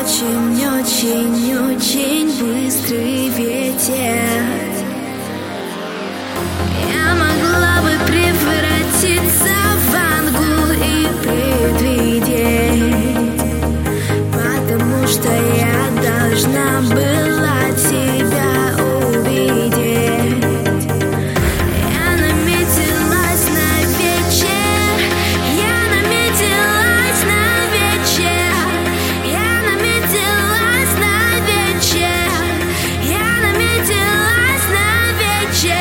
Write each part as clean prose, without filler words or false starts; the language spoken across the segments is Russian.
очень-очень-очень быстрый ветер. Я могла бы превратиться в ангел и предвидеть, потому что я должна была тебя увидеть. Я наметилась на вечер, я наметилась на вечер, я наметилась на вечер, я наметилась на вечер.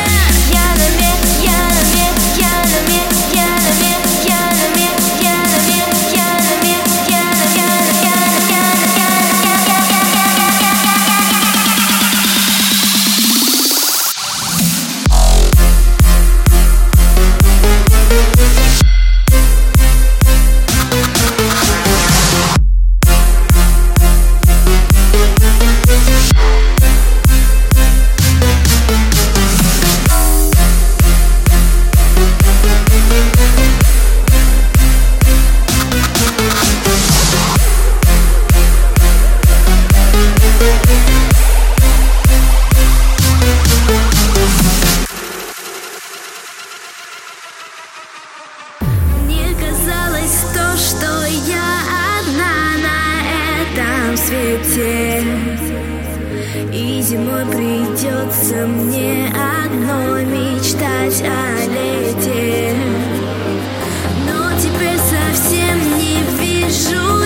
Что я одна на этом свете, и зимой придется мне одной мечтать о лете. Но теперь совсем не вижу